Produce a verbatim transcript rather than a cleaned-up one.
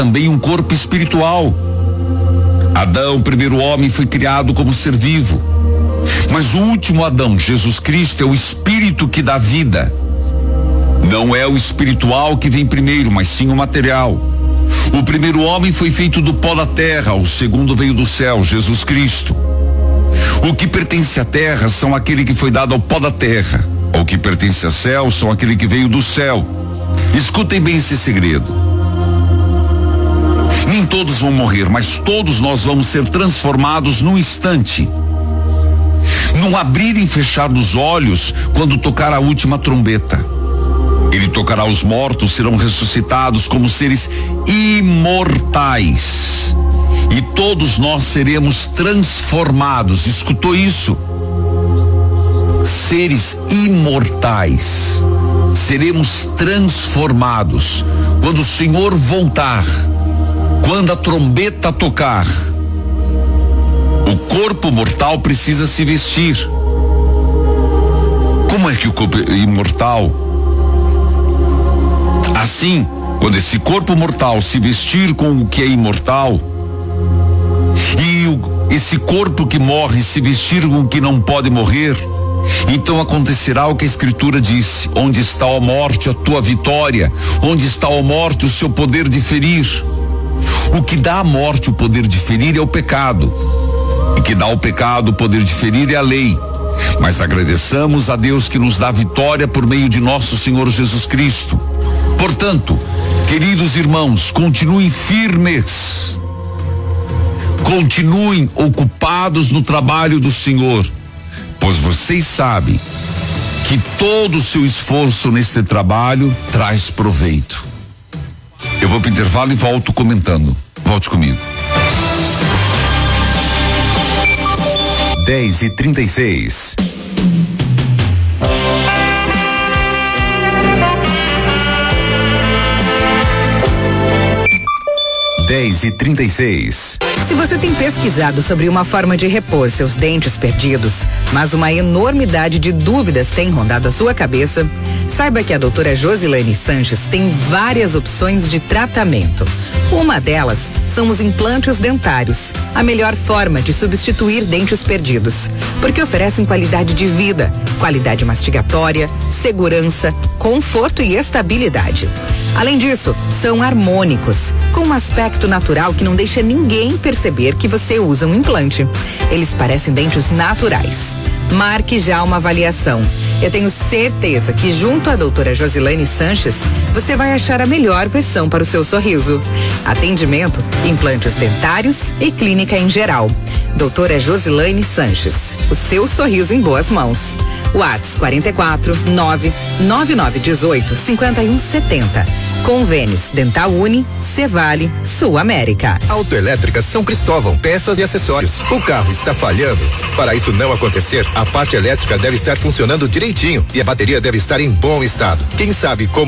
também um corpo espiritual. Adão, o primeiro homem, foi criado como ser vivo. Mas o último Adão, Jesus Cristo, é o espírito que dá vida. Não é o espiritual que vem primeiro, mas sim o material. O primeiro homem foi feito do pó da terra, o segundo veio do céu, Jesus Cristo. O que pertence à terra são aquele que foi dado ao pó da terra. O que pertence ao céu são aquele que veio do céu. Escutem bem esse segredo. Nem todos vão morrer, mas todos nós vamos ser transformados num instante. Num abrir e fechar dos olhos, quando tocar a última trombeta. Ele tocará os mortos, serão ressuscitados como seres imortais. E todos nós seremos transformados. Escutou isso? Seres imortais. Seremos transformados. Quando o Senhor voltar, quando a trombeta tocar, o corpo mortal precisa se vestir. Como é que o corpo imortal? Assim, quando esse corpo mortal se vestir com o que é imortal, e o, esse corpo que morre se vestir com o que não pode morrer, então acontecerá o que a Escritura disse: onde está a morte, a tua vitória? Onde está a morte, o seu poder de ferir? O que dá à morte o poder de ferir é o pecado. E que dá ao pecado o poder de ferir é a lei. Mas agradeçamos a Deus que nos dá vitória por meio de nosso Senhor Jesus Cristo. Portanto, queridos irmãos, continuem firmes. Continuem ocupados no trabalho do Senhor, pois vocês sabem que todo o seu esforço nesse trabalho traz proveito. Eu vou para o intervalo e volto comentando. Volte comigo. dez e trinta e seis. dez e trinta e seis. Se você tem pesquisado sobre uma forma de repor seus dentes perdidos, mas uma enormidade de dúvidas tem rondado a sua cabeça, saiba que a doutora Josilane Sanches tem várias opções de tratamento. Uma delas são os implantes dentários, a melhor forma de substituir dentes perdidos, porque oferecem qualidade de vida, qualidade mastigatória, segurança, conforto e estabilidade. Além disso, são harmônicos, com um aspecto natural que não deixa ninguém perceber que você usa um implante. Eles parecem dentes naturais. Marque já uma avaliação. Eu tenho certeza que junto à doutora Josilane Sanches, você vai achar a melhor versão para o seu sorriso. Atendimento, implantes dentários e clínica em geral. Doutora Josilane Sanches, o seu sorriso em boas mãos. WhatsApp quarenta e quatro, nove nove nove dezoito, cinquenta e um setenta. Convênios Dental Uni, Cevale, Sul América. Autoelétrica São Cristóvão, peças e acessórios. O carro está falhando? Para isso não acontecer, a parte elétrica deve estar funcionando direitinho e a bateria deve estar em bom estado. Quem sabe como